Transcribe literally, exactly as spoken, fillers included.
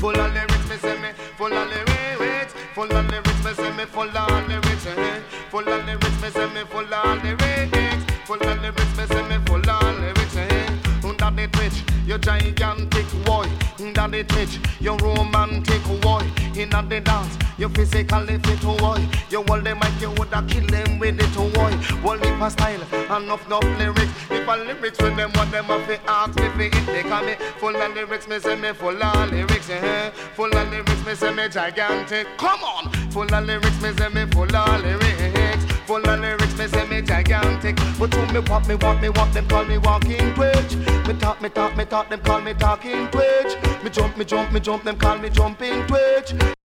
Full of lyrics, me say me full of lyrics. Full of lyrics, me say me full of lyrics. Eh? Full of lyrics, me say me full of lyrics. Full of lyrics, me say me full of lyrics. Eh? Under the twitch, you gigantic boy. Under the twitch, you romantic boy. Inna the dance, you physically fit boy. You hold them like you woulda kill them with it boy. Hold it for style, enough enough lyrics. If a lyrics with them, what them have to ask me for it. They call me full of lyrics, me say me full of lyrics. Eh? Full of lyrics, me say me gigantic. Come on, full of lyrics, me say me full of lyrics. Full of lyrics, me say me gigantic. But to me what me what me what them call me walking twitch. Me talk me talk me talk them call me talking twitch. Me jump me jump me jump them call me jumping twitch.